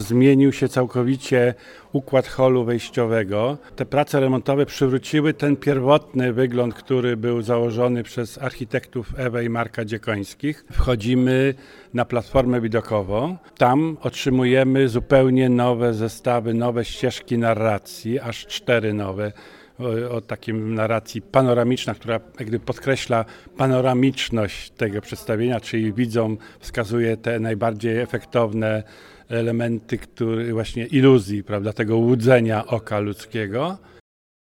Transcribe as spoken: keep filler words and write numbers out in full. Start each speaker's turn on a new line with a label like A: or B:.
A: Zmienił się całkowicie układ holu wejściowego. Te prace remontowe przywróciły ten pierwotny wygląd, który był założony przez architektów Ewę i Marka Dziekońskich. Wchodzimy na platformę widokową. Tam otrzymujemy zupełnie nowe zestawy, nowe ścieżki narracji, aż cztery nowe. O, o takim narracji panoramiczna, która jakby podkreśla panoramiczność tego przedstawienia, czyli widzom wskazuje te najbardziej efektowne elementy, które właśnie iluzji, prawda, tego łudzenia oka ludzkiego.